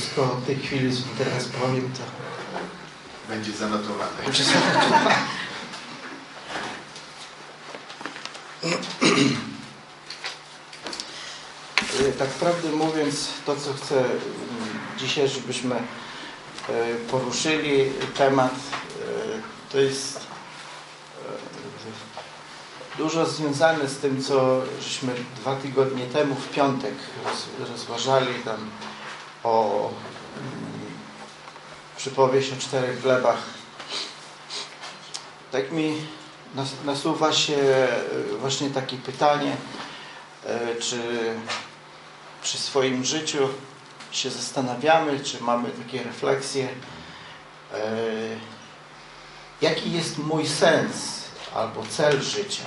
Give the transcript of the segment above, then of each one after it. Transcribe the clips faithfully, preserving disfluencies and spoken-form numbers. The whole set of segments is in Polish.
wszystko od tej chwili, co teraz powiem, to będzie zanotowane. Będzie zanotowane. Tak prawdę mówiąc, to co chcę dzisiaj, żebyśmy poruszyli temat, to jest dużo związane z tym, co żeśmy dwa tygodnie temu w piątek rozważali tam o przypowieść o czterech glebach. Tak mi nasuwa się właśnie takie pytanie, czy przy swoim życiu się zastanawiamy, czy mamy takie refleksje, jaki jest mój sens albo cel życia.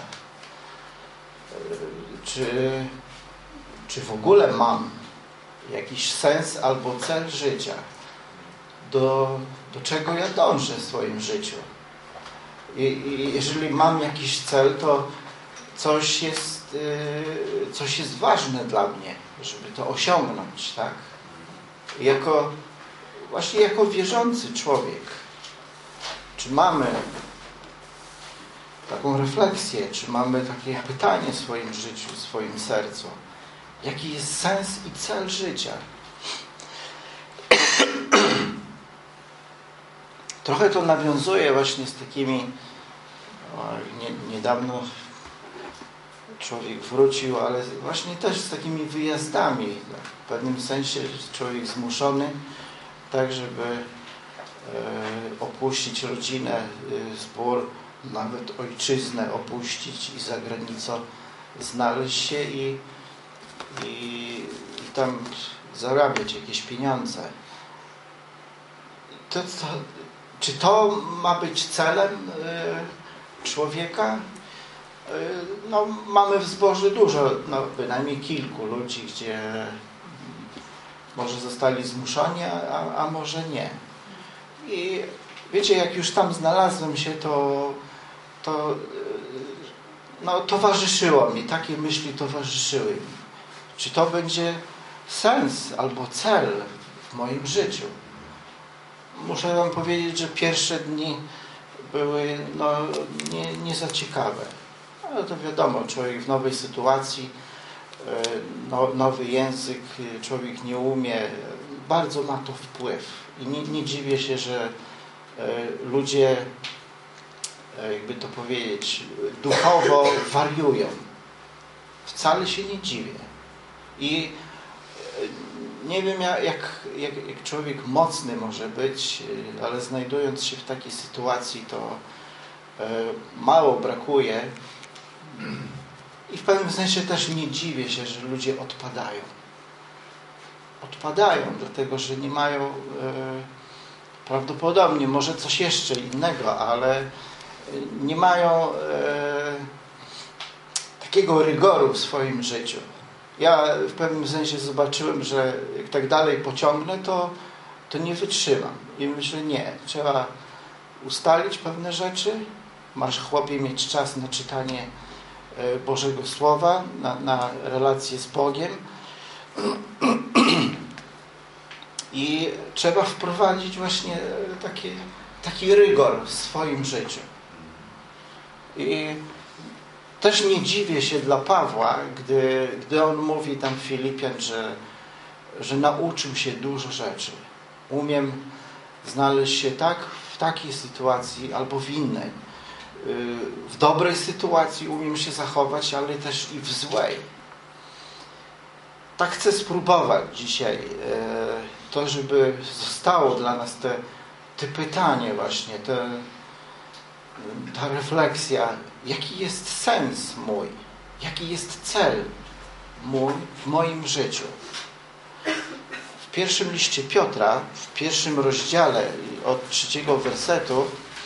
Czy, czy w ogóle mam jakiś sens albo cel życia? Do, do czego ja dążę w swoim życiu? I, i jeżeli mam jakiś cel, to coś jest, yy, coś jest ważne dla mnie, żeby to osiągnąć, tak? Jako, właśnie jako wierzący człowiek. Czy mamy taką refleksję, czy mamy takie pytanie w swoim życiu, w swoim sercu? Jaki jest sens i cel życia? Trochę to nawiązuje właśnie z takimi, o, nie, niedawno człowiek wrócił, ale właśnie też z takimi wyjazdami. W pewnym sensie człowiek zmuszony, tak żeby e, opuścić rodzinę, e, zbór, nawet ojczyznę opuścić i za granicą znaleźć się i, i, i tam zarabiać jakieś pieniądze. To, to, czy to ma być celem y, człowieka? Y, no, mamy w zborze dużo, no, bynajmniej kilku ludzi, gdzie może zostali zmuszeni, a, a może nie. I wiecie, jak już tam znalazłem się, to, to no, towarzyszyło mi, takie myśli towarzyszyły mi. Czy to będzie sens albo cel w moim życiu? Muszę wam powiedzieć, że pierwsze dni były no, nie, nie za ciekawe. Ale to wiadomo, człowiek w nowej sytuacji, no, nowy język, człowiek nie umie, bardzo ma to wpływ. I nie, nie dziwię się, że ludzie, jakby to powiedzieć, duchowo wariują. Wcale się nie dziwię. I nie wiem, jak, jak, jak człowiek mocny może być, ale znajdując się w takiej sytuacji, to mało brakuje. I w pewnym sensie też nie dziwię się, że ludzie odpadają. Odpadają, dlatego że nie mają e, prawdopodobnie, może coś jeszcze innego, ale nie mają e, takiego rygoru w swoim życiu. Ja w pewnym sensie zobaczyłem, że jak tak dalej pociągnę, to, to nie wytrzymam. I myślę, nie, trzeba ustalić pewne rzeczy. Masz, chłopie, mieć czas na czytanie Bożego Słowa, na, na relacje z Bogiem. I trzeba wprowadzić właśnie taki, taki rygor w swoim życiu. I też nie dziwię się dla Pawła, gdy, gdy on mówi tam w Filipian, że, że nauczył się dużo rzeczy. Umiem znaleźć się tak w takiej sytuacji albo w innej. W dobrej sytuacji umiem się zachować, ale też i w złej. Tak chcę spróbować dzisiaj to, żeby zostało dla nas te, te pytanie właśnie, te, ta refleksja, jaki jest sens mój, jaki jest cel mój w moim życiu. W pierwszym liście Piotra, w pierwszym rozdziale od trzeciego wersetu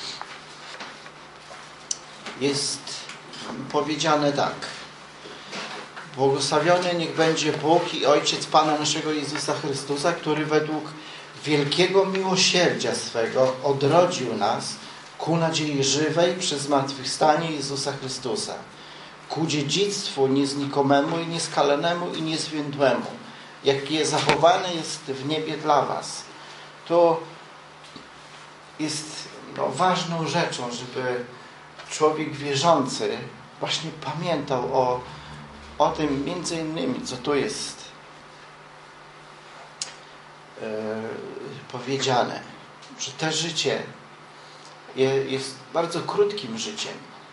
jest powiedziane tak. Błogosławiony niech będzie Bóg i Ojciec Pana naszego Jezusa Chrystusa, który według wielkiego miłosierdzia swego odrodził nas ku nadziei żywej przez zmartwychwstanie Jezusa Chrystusa, ku dziedzictwu nieznikomemu i nieskalanemu i niezwiędłemu, jakie zachowane jest w niebie dla was. To jest no, ważną rzeczą, żeby człowiek wierzący właśnie pamiętał o, o tym między innymi, co tu jest e, powiedziane, że to życie je, jest bardzo krótkim życiem.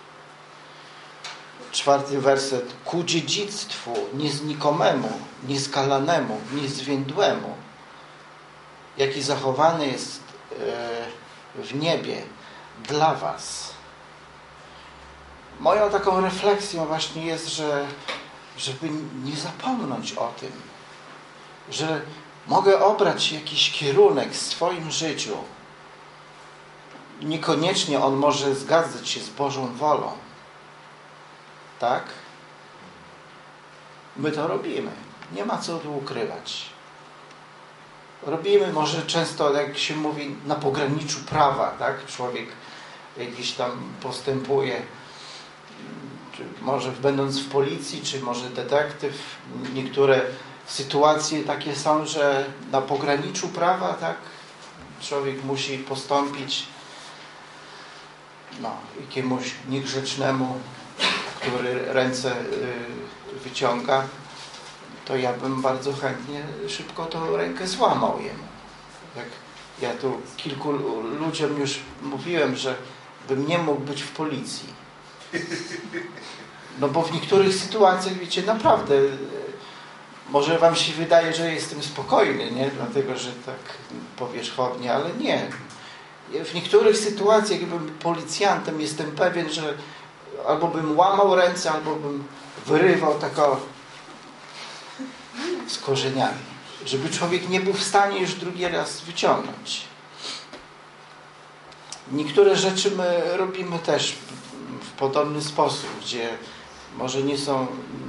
Czwarty werset. Ku dziedzictwu nieznikomemu, nieskalanemu, niezwiędłemu, jaki zachowany jest e, w niebie dla was. Moją taką refleksją właśnie jest, że żeby nie zapomnieć o tym, że mogę obrać jakiś kierunek w swoim życiu. Niekoniecznie on może zgadzać się z Bożą wolą. Tak? My to robimy. Nie ma co tu ukrywać. Robimy może często, jak się mówi, na pograniczu prawa, tak? Człowiek jakiś tam postępuje, czy może będąc w policji, czy może detektyw. Niektóre sytuacje takie są, że na pograniczu prawa, tak? Człowiek musi postąpić no, jakiemuś niegrzecznemu, który ręce wyciąga, to ja bym bardzo chętnie szybko tą rękę złamał jemu. Jak ja tu kilku ludziom już mówiłem, że bym nie mógł być w policji. No bo w niektórych sytuacjach, wiecie, naprawdę może wam się wydaje, że jestem spokojny, nie? Dlatego, że tak powierzchownie, ale nie. W niektórych sytuacjach, jakbym policjantem, jestem pewien, że albo bym łamał ręce, albo bym wyrywał tako z korzeniami, żeby człowiek nie był w stanie już drugi raz wyciągnąć. Niektóre rzeczy my robimy też w podobny sposób, gdzie może nie są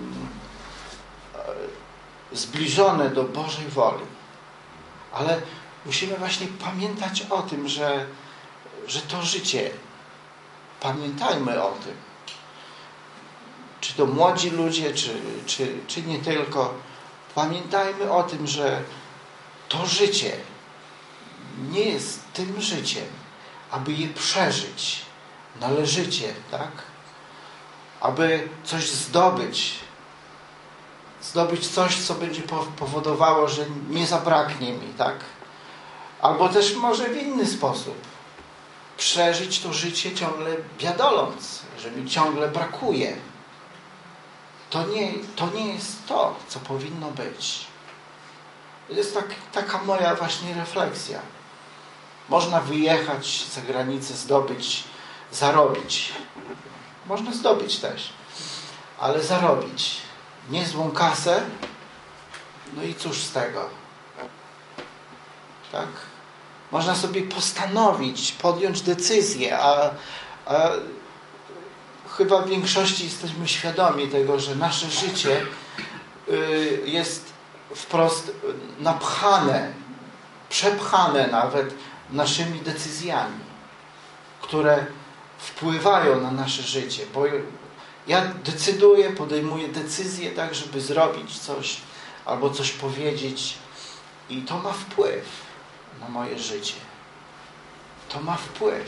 zbliżone do Bożej woli. Ale musimy właśnie pamiętać o tym, że, że to życie, pamiętajmy o tym. Czy to młodzi ludzie, czy, czy, czy nie tylko. Pamiętajmy o tym, że to życie nie jest tym życiem, aby je przeżyć należycie, tak? Aby coś zdobyć, zdobyć coś, co będzie powodowało, że nie zabraknie mi, tak? Albo też może w inny sposób. Przeżyć to życie ciągle biadoląc, że mi ciągle brakuje. To nie, to nie jest to, co powinno być. To jest tak, taka moja właśnie refleksja. Można wyjechać za granicę, zdobyć, zarobić. Można zdobyć też, ale zarobić niezłą kasę, no i cóż z tego? Tak? Można sobie postanowić, podjąć decyzję, a, a chyba w większości jesteśmy świadomi tego, że nasze życie y, jest wprost napchane, przepchane nawet naszymi decyzjami, które wpływają na nasze życie. Bo ja decyduję, podejmuję decyzję tak, żeby zrobić coś albo coś powiedzieć i to ma wpływ na moje życie. To ma wpływ.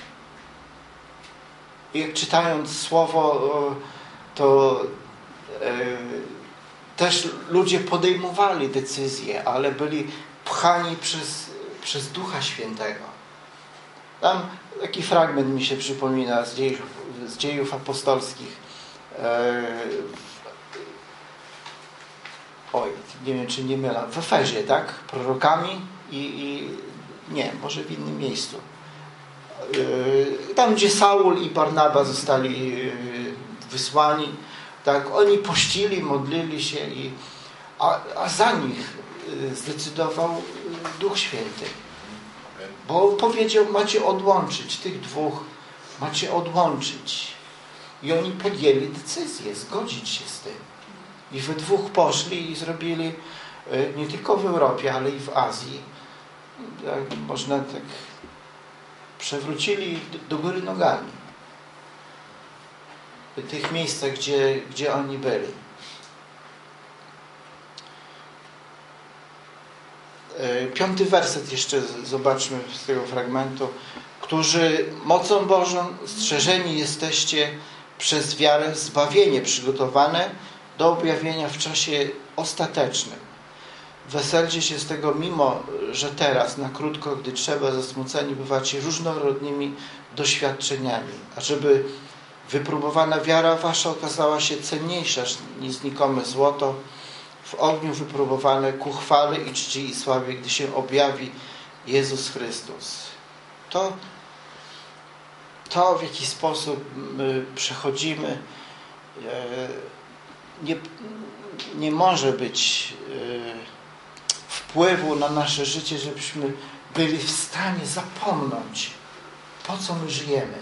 I jak czytając słowo, to e, też ludzie podejmowali decyzje, ale byli pchani przez, przez Ducha Świętego. Tam taki fragment mi się przypomina z dziejów, z dziejów apostolskich. E, oj, nie wiem, czy nie mylę. W Efezie, tak? Prorokami i, i nie, może w innym miejscu. Tam, gdzie Saul i Barnaba zostali wysłani, tak, oni pościli, modlili się, i, a, a za nich zdecydował Duch Święty. Bo powiedział, macie odłączyć tych dwóch, macie odłączyć. I oni podjęli decyzję, zgodzić się z tym. I we dwóch poszli i zrobili nie tylko w Europie, ale i w Azji. Tak, można tak przewrócili do góry nogami w tych miejscach, gdzie, gdzie oni byli. Piąty werset jeszcze zobaczmy z tego fragmentu. Którzy mocą Bożą strzeżeni jesteście przez wiarę zbawienie przygotowane do objawienia w czasie ostatecznym. Weselcie się z tego, mimo że teraz, na krótko, gdy trzeba, zasmuceni bywacie różnorodnymi doświadczeniami, ażeby wypróbowana wiara wasza okazała się cenniejsza niż znikome złoto, w ogniu wypróbowane ku chwale i czci i sławie, gdy się objawi Jezus Chrystus. To, to w jaki sposób my przechodzimy, nie, nie może być wpływu na nasze życie, żebyśmy byli w stanie zapomnieć, po co my żyjemy.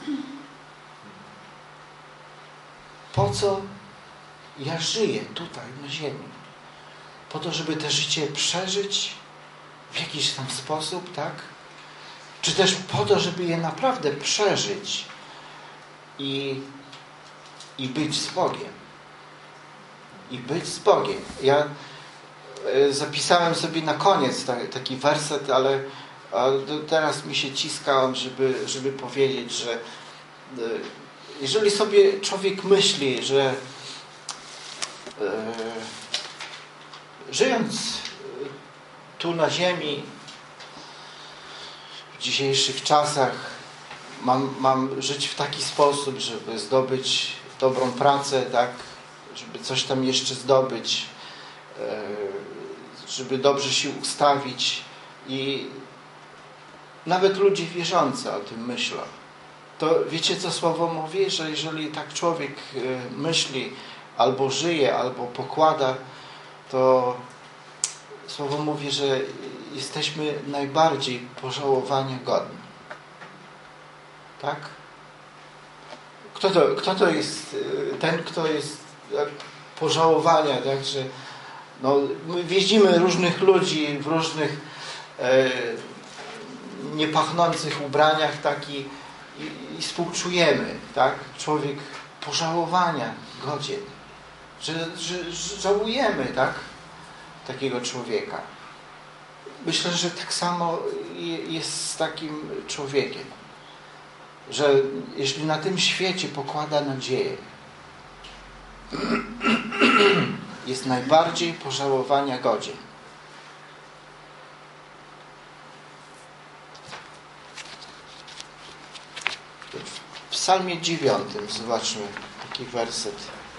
Po co ja żyję tutaj na ziemi? Po to, żeby to życie przeżyć w jakiś tam sposób, tak? Czy też po to, żeby je naprawdę przeżyć i, i być z Bogiem. I być z Bogiem. Ja zapisałem sobie na koniec taki werset, ale teraz mi się ciska on, żeby, żeby powiedzieć, że jeżeli sobie człowiek myśli, że żyjąc tu na ziemi w dzisiejszych czasach mam, mam żyć w taki sposób, żeby zdobyć dobrą pracę, tak, żeby coś tam jeszcze zdobyć, żeby dobrze się ustawić i nawet ludzie wierzący o tym myślą. To wiecie, co Słowo mówi? Że jeżeli tak człowiek myśli, albo żyje, albo pokłada, to Słowo mówi, że jesteśmy najbardziej pożałowania godni. Tak? Kto to, kto to jest ten, kto jest pożałowania, tak? Że no, my widzimy różnych ludzi w różnych e, niepachnących ubraniach, tak? I, i, i współczujemy, tak? Człowiek pożałowania godzien. Że, że, że żałujemy, tak? Takiego człowieka. Myślę, że tak samo jest z takim człowiekiem. Że jeśli na tym świecie pokłada nadzieję, jest najbardziej pożałowania godzien. W psalmie dziewiątym zobaczmy taki werset.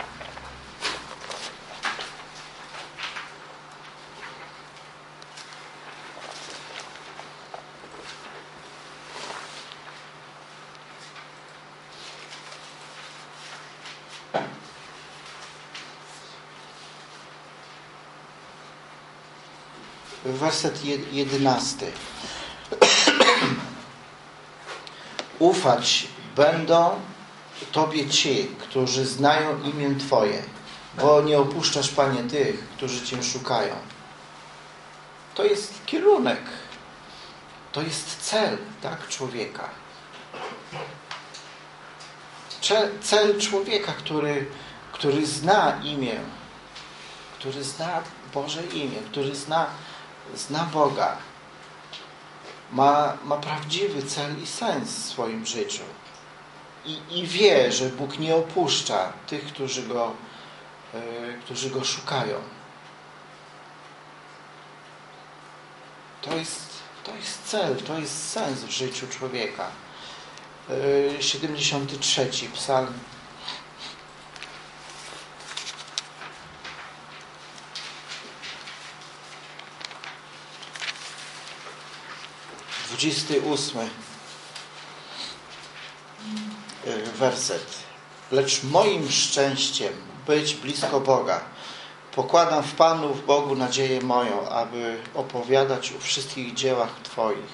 Werset jedenasty. Ufać będą Tobie ci, którzy znają imię Twoje, bo nie opuszczasz, Panie, tych, którzy Cię szukają. To jest kierunek. To jest cel, tak, człowieka. Cel człowieka, który, który zna imię, który zna Boże imię, który zna Zna Boga, ma, ma prawdziwy cel i sens w swoim życiu i, i wie, że Bóg nie opuszcza tych, którzy Go, yy, którzy Go szukają. To jest, to jest cel, to jest sens w życiu człowieka. Yy, siedemdziesiąty trzeci psalm. dwudziesty ósmy werset. Lecz moim szczęściem być blisko Boga. Pokładam w Panu, w Bogu nadzieję moją, aby opowiadać o wszystkich dziełach Twoich.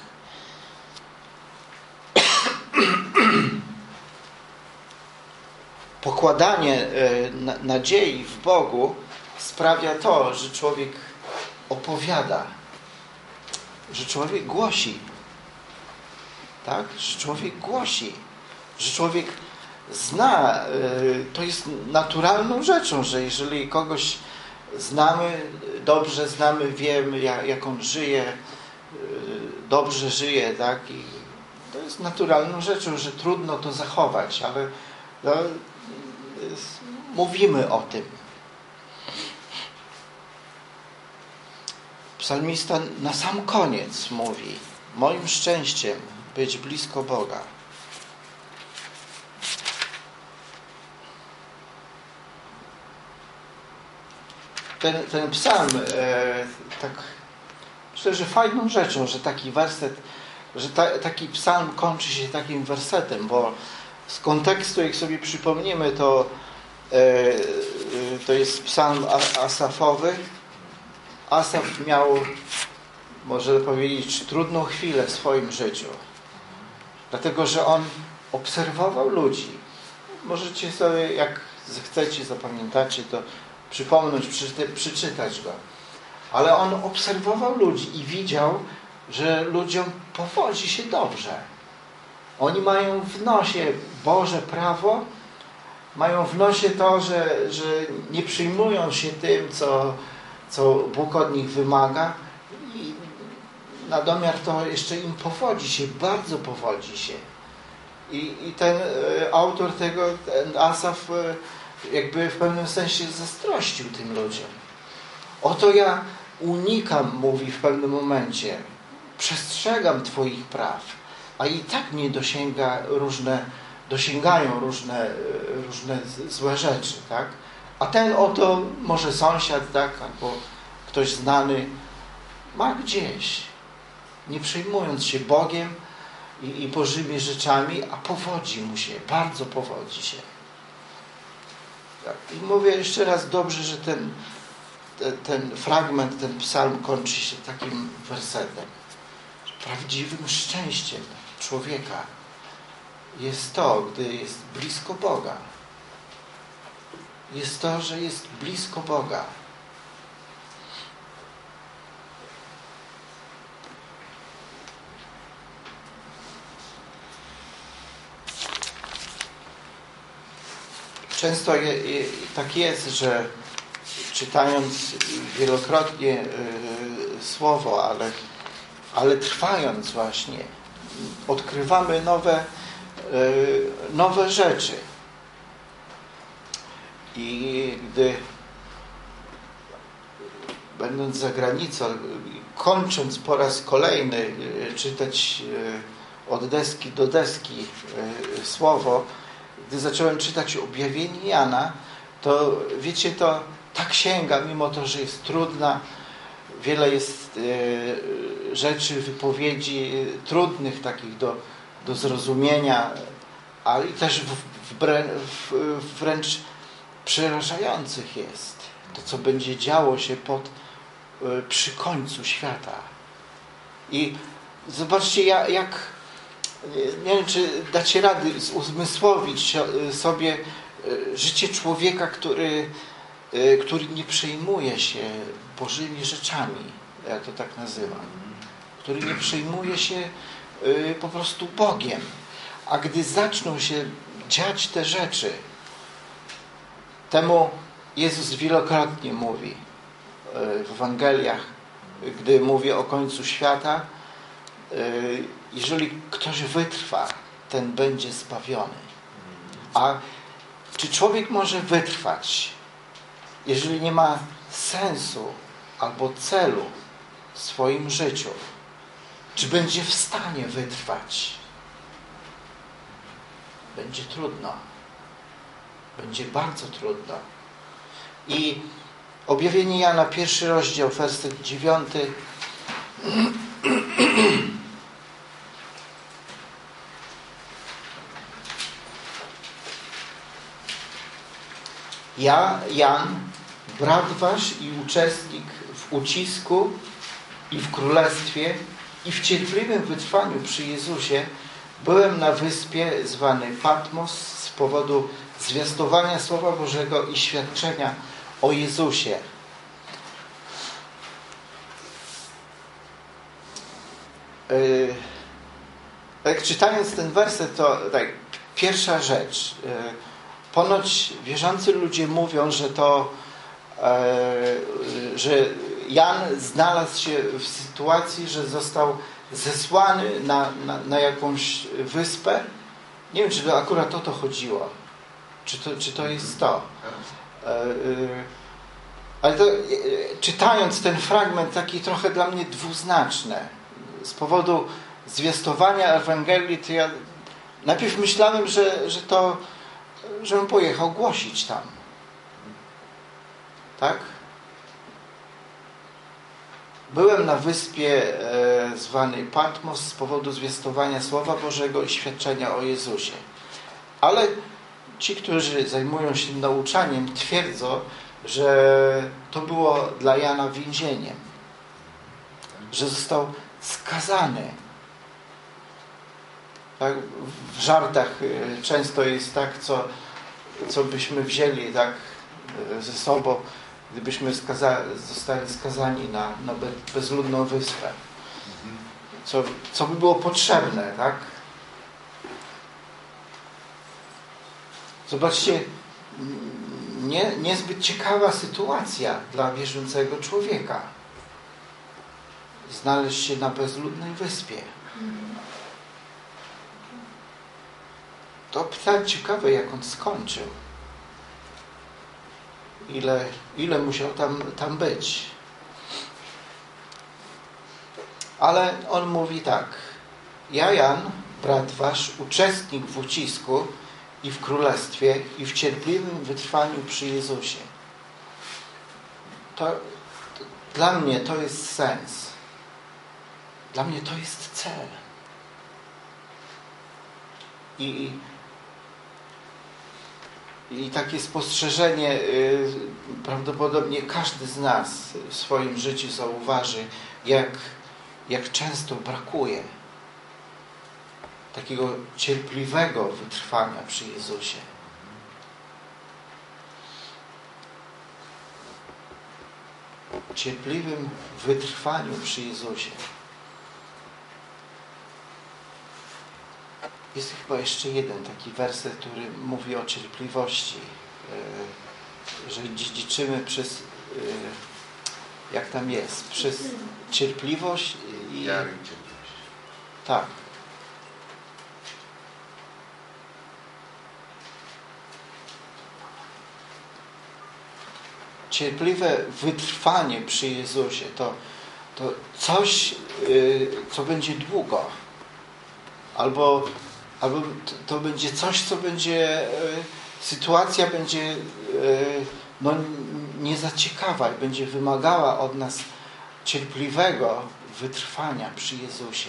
Pokładanie nadziei w Bogu sprawia to, że człowiek opowiada, że człowiek głosi. Tak? Że człowiek głosi. Że człowiek zna. To jest naturalną rzeczą, że jeżeli kogoś znamy dobrze znamy, wiemy, jak, jak on żyje, dobrze żyje, tak? I to jest naturalną rzeczą, że trudno to zachować, ale no, mówimy o tym. Psalmista na sam koniec mówi: moim szczęściem być blisko Boga. Ten, ten psalm e, tak myślę, że fajną rzeczą, że taki werset, że ta, taki psalm kończy się takim wersetem, bo z kontekstu, jak sobie przypomnimy, to e, e, to jest psalm Asafowy. Asaf miał, można powiedzieć, trudną chwilę w swoim życiu. Dlatego, że on obserwował ludzi. Możecie sobie, jak zechcecie, zapamiętacie, to przypomnieć, przeczytać go. Ale on obserwował ludzi i widział, że ludziom powodzi się dobrze. Oni mają w nosie Boże prawo, mają w nosie to, że, że nie przyjmują się tym, co, co Bóg od nich wymaga, i na domiar to jeszcze im powodzi się, bardzo powodzi się. I, i ten e, autor tego, ten Asaf, e, jakby w pewnym sensie zazdrościł tym ludziom. Oto ja unikam, mówi w pewnym momencie, przestrzegam Twoich praw, a i tak mnie dosięga różne, dosięgają różne, różne złe rzeczy, tak? A ten oto, może sąsiad, tak, albo ktoś znany, ma gdzieś, nie przejmując się Bogiem i, i Bożymi rzeczami, a powodzi mu się, bardzo powodzi się. Tak. I mówię jeszcze raz, dobrze, że ten, ten, ten fragment, ten psalm kończy się takim wersetem. Prawdziwym szczęściem człowieka jest to, gdy jest blisko Boga. Jest to, że jest blisko Boga. Często je, je, tak jest, że czytając wielokrotnie y, słowo, ale, ale trwając właśnie, odkrywamy nowe, y, nowe rzeczy. I gdy będąc za granicą, kończąc po raz kolejny y, czytać y, od deski do deski y, słowo, gdy zacząłem czytać objawienie Jana, to wiecie, to ta księga, mimo to, że jest trudna, wiele jest e, rzeczy, wypowiedzi e, trudnych, takich do, do zrozumienia, ale i też w, w, w, wręcz przerażających jest to, co będzie działo się pod, e, przy końcu świata. I zobaczcie, jak, jak nie wiem, czy dacie rady uzmysłowić sobie życie człowieka, który, który nie przejmuje się Bożymi rzeczami, ja to tak nazywam, który nie przejmuje się po prostu Bogiem. A gdy zaczną się dziać te rzeczy, temu Jezus wielokrotnie mówi w Ewangeliach, gdy mówi o końcu świata, jeżeli ktoś wytrwa, ten będzie zbawiony. A czy człowiek może wytrwać, jeżeli nie ma sensu albo celu w swoim życiu? Czy będzie w stanie wytrwać? Będzie trudno. Będzie bardzo trudno. I objawienie Jana, pierwszy rozdział, werset dziewiąty. Ja, Jan, brat wasz i uczestnik w ucisku i w królestwie i w cierpliwym wytrwaniu przy Jezusie, byłem na wyspie zwanej Patmos z powodu zwiastowania Słowa Bożego i świadczenia o Jezusie. Yy, tak czytając ten werset, to tak, pierwsza rzecz. Yy, ponoć wierzący ludzie mówią, że to, yy, że Jan znalazł się w sytuacji, że został zesłany na, na, na jakąś wyspę. Nie wiem, czy to akurat o to chodziło. Czy to, czy to jest to. Ale to, czytając ten fragment, taki trochę dla mnie dwuznaczny. Z powodu zwiastowania Ewangelii, to ja najpierw myślałem, że, że to, że on pojechał głosić tam. Tak? Byłem na wyspie e, zwanej Patmos z powodu zwiastowania Słowa Bożego i świadczenia o Jezusie. Ale ci, którzy zajmują się nauczaniem, twierdzą, że to było dla Jana więzieniem. Że został skazany. Tak? W żartach często jest tak, co, co byśmy wzięli tak ze sobą, gdybyśmy skaza, zostali skazani na, na bezludną wyspę. Co, co by było potrzebne, tak? Zobaczcie, nie, niezbyt ciekawa sytuacja dla wierzącego człowieka. Znaleźć się na bezludnej wyspie. To pytanie ciekawe, jak on skończył. Ile, ile musiał tam, tam być. Ale on mówi tak. Ja, Jan, brat wasz, uczestnik w ucisku i w królestwie i w cierpliwym wytrwaniu przy Jezusie. To, to dla mnie to jest sens. Dla mnie to jest cel. I I takie spostrzeżenie yy, prawdopodobnie każdy z nas w swoim życiu zauważy, jak, jak często brakuje takiego cierpliwego wytrwania przy Jezusie. Cierpliwym wytrwaniu przy Jezusie. Jest chyba jeszcze jeden taki werset, który mówi o cierpliwości, że dziedziczymy przez, jak tam jest, przez cierpliwość i... Wiarę i cierpliwość. Tak. Cierpliwe wytrwanie przy Jezusie to, to coś, co będzie długo. Albo Albo to będzie coś, co będzie, sytuacja będzie no, nie za ciekawa i będzie wymagała od nas cierpliwego wytrwania przy Jezusie.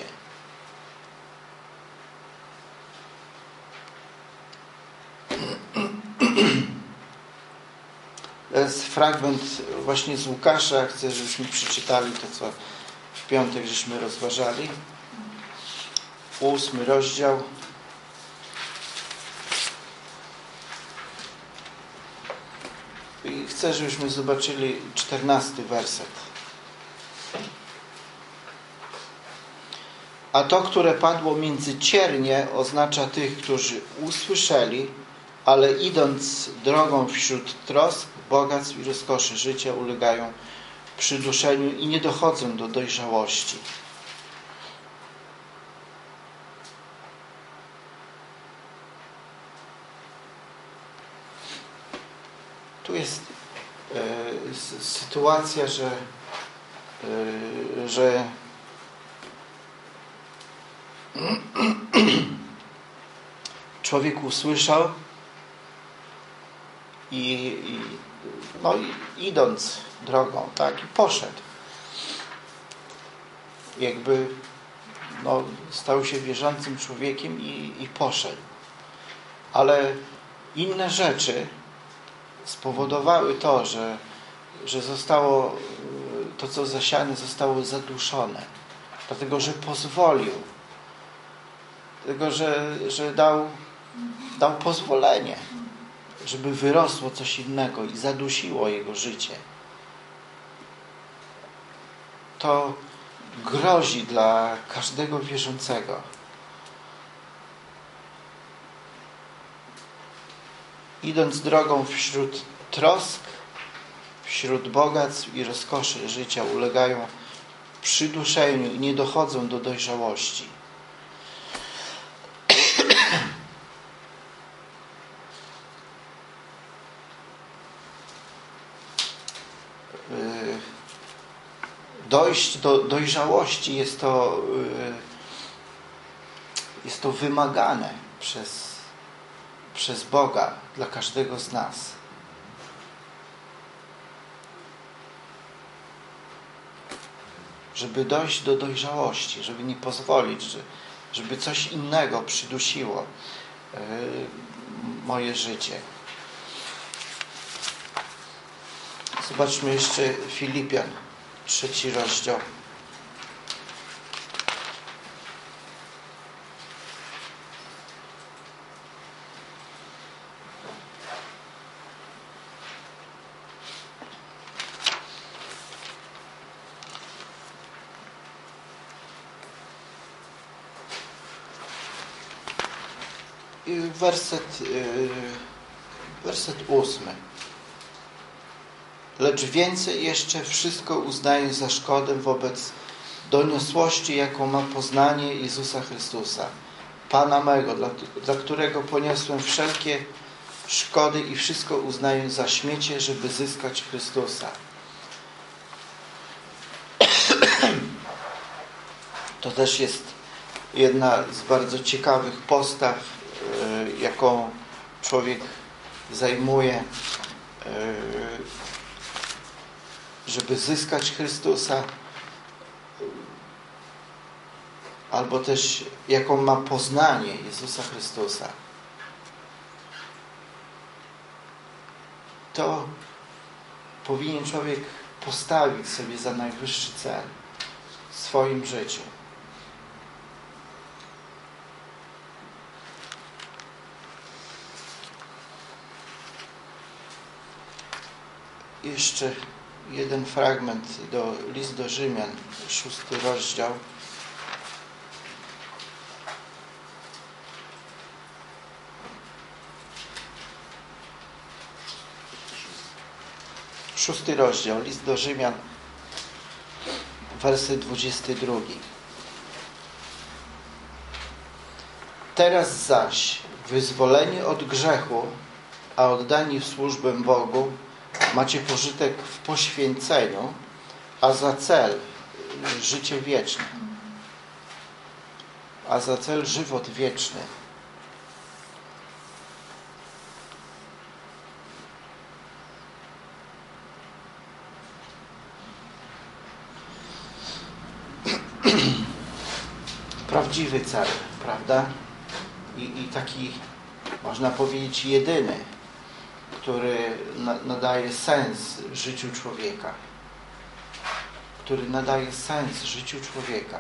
To jest fragment właśnie z Łukasza. Chcę, żebyśmy przeczytali to, co w piątek żeśmy rozważali. Ósmy rozdział. I chcę, żebyśmy zobaczyli czternasty werset. A to, które padło między ciernie, oznacza tych, którzy usłyszeli, ale idąc drogą wśród trosk, bogactw i rozkoszy życia ulegają przyduszeniu i nie dochodzą do dojrzałości. Tu jest e, sytuacja, że, e, że człowiek usłyszał i, i, no, i idąc drogą, tak, i poszedł. Jakby no, stał się wierzącym człowiekiem i, i poszedł. Ale inne rzeczy spowodowały to, że, że zostało, to co zasiane zostało zaduszone. Dlatego, że pozwolił. Dlatego, że, że dał, dał pozwolenie, żeby wyrosło coś innego i zadusiło jego życie. To grozi dla każdego wierzącego. Idąc drogą wśród trosk, wśród bogactw i rozkoszy życia ulegają przyduszeniu i nie dochodzą do dojrzałości. Dojść do dojrzałości jest to, jest to wymagane przez, przez Boga dla każdego z nas. Żeby dojść do dojrzałości, żeby nie pozwolić, żeby coś innego przydusiło moje życie. Zobaczmy jeszcze Filipian, trzeci rozdział. I werset, werset ósmy. Lecz więcej jeszcze wszystko uznaję za szkodę wobec doniosłości, jaką ma poznanie Jezusa Chrystusa, Pana mego, dla, dla którego poniosłem wszelkie szkody i wszystko uznaję za śmiecie, żeby zyskać Chrystusa. To też jest jedna z bardzo ciekawych postaw, jaką człowiek zajmuje, żeby zyskać Chrystusa, albo też jaką ma poznanie Jezusa Chrystusa. To powinien człowiek postawić sobie za najwyższy cel w swoim życiu. Jeszcze jeden fragment do list do Rzymian, szósty rozdział. Szósty rozdział, list do Rzymian, werset dwudziesty drugi. Teraz zaś wyzwoleni od grzechu, a oddani w służbę Bogu, macie pożytek w poświęceniu, a za cel życie wieczne. A za cel żywot wieczny. Prawdziwy cel, prawda? I, i taki, można powiedzieć, jedyny, który nadaje sens życiu człowieka. Który nadaje sens życiu człowieka.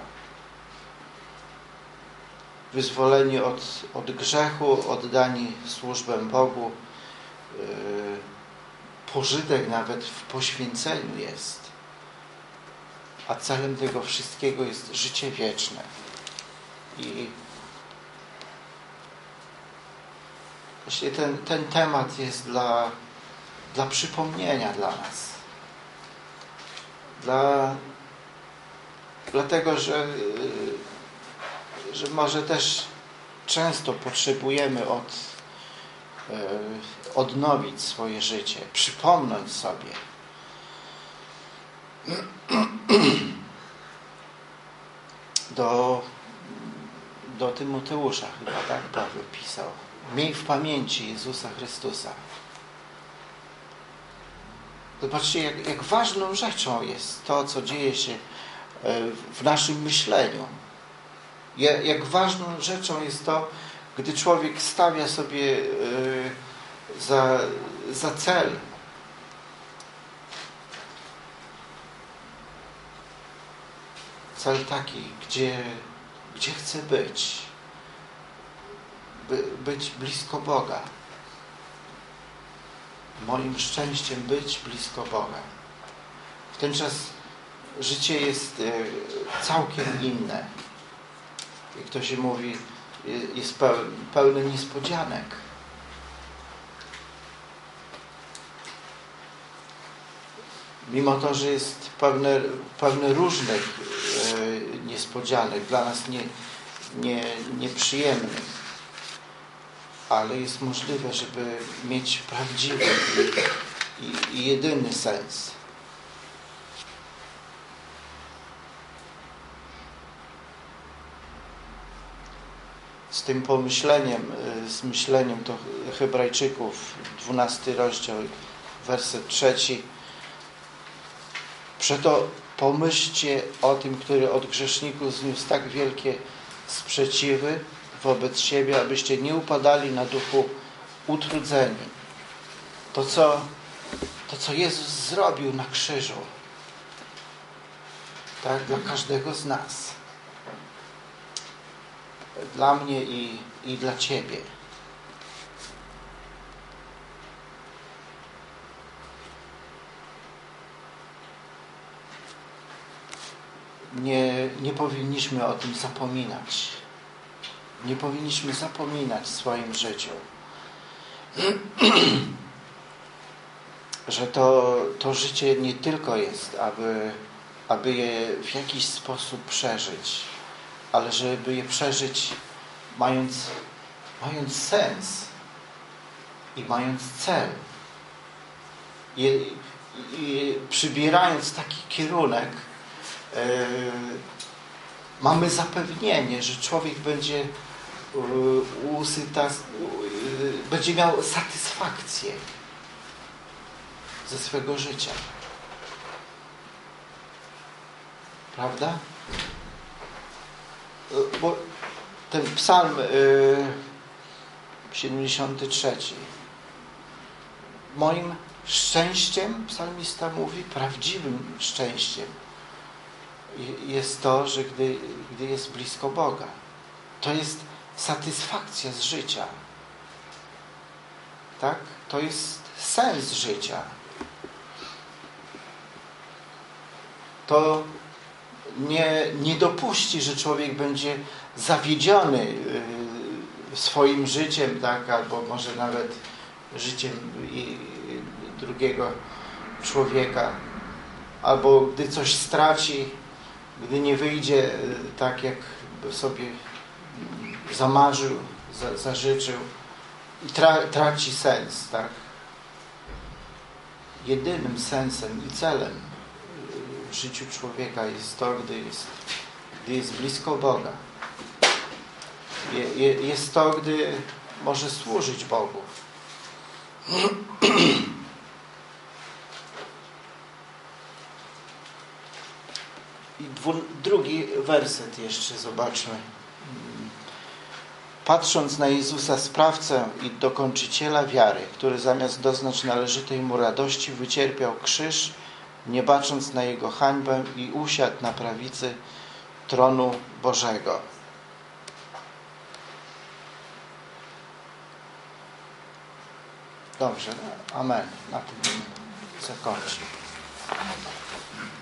Wyzwoleni od, od grzechu, oddani w służbę Bogu. Yy, pożytek nawet w poświęceniu jest. A celem tego wszystkiego jest życie wieczne. I właśnie ten, ten temat jest dla, dla przypomnienia dla nas. Dla, dlatego, że, że może też często potrzebujemy od, odnowić swoje życie, przypomnieć sobie. Do, do Tymoteusza chyba, tak? Paweł pisał. Miej w pamięci Jezusa Chrystusa. Zobaczcie, jak, jak ważną rzeczą jest to, co dzieje się w naszym myśleniu. Jak, jak ważną rzeczą jest to, gdy człowiek stawia sobie za, za cel cel taki, gdzie, gdzie chce być. By, być blisko Boga. Moim szczęściem być blisko Boga. W ten czas życie jest całkiem inne. Jak to się mówi, jest pełne niespodzianek. mimo to, że jest pewne, pewne różnych e, niespodzianek, dla nas nie, nie, nieprzyjemnych, ale jest możliwe, żeby mieć prawdziwy i, i, i jedyny sens. Z tym pomyśleniem, z myśleniem to Hebrajczyków, dwunasty rozdział, werset trzeci. Przeto pomyślcie o tym, który od grzeszników zniósł tak wielkie sprzeciwy wobec siebie, abyście nie upadali na duchu utrudzeni. To, co, to, co Jezus zrobił na krzyżu, tak, dla każdego z nas. Dla mnie i, i dla Ciebie. Nie, nie powinniśmy o tym zapominać. Nie powinniśmy zapominać w swoim życiu, że to, to życie nie tylko jest, aby, aby je w jakiś sposób przeżyć, ale żeby je przeżyć mając, mając sens i mając cel. I, i przybierając taki kierunek, yy, mamy zapewnienie, że człowiek będzie yy, usyta, yy, będzie miał satysfakcję ze swego życia. Prawda? Bo ten psalm yy, siedemdziesiąty trzeci. Moim szczęściem, psalmista mówi, prawdziwym szczęściem jest to, że gdy, gdy jest blisko Boga. To jest satysfakcja z życia. Tak? To jest sens życia. To nie, nie dopuści, że człowiek będzie zawiedziony swoim życiem, tak, albo może nawet życiem drugiego człowieka, albo gdy coś straci, gdy nie wyjdzie tak, jak sobie zamarzył, za, zażyczył i tra, traci sens, tak. Jedynym sensem i celem w życiu człowieka jest to, gdy jest, gdy jest blisko Boga. Je, je, jest to, gdy może służyć Bogu. I dwu, drugi werset jeszcze zobaczmy. Patrząc na Jezusa, sprawcę i dokończyciela wiary, który zamiast doznać należytej mu radości wycierpiał krzyż, nie bacząc na Jego hańbę i usiadł na prawicy tronu Bożego. Dobrze, amen. Na tym zakończę.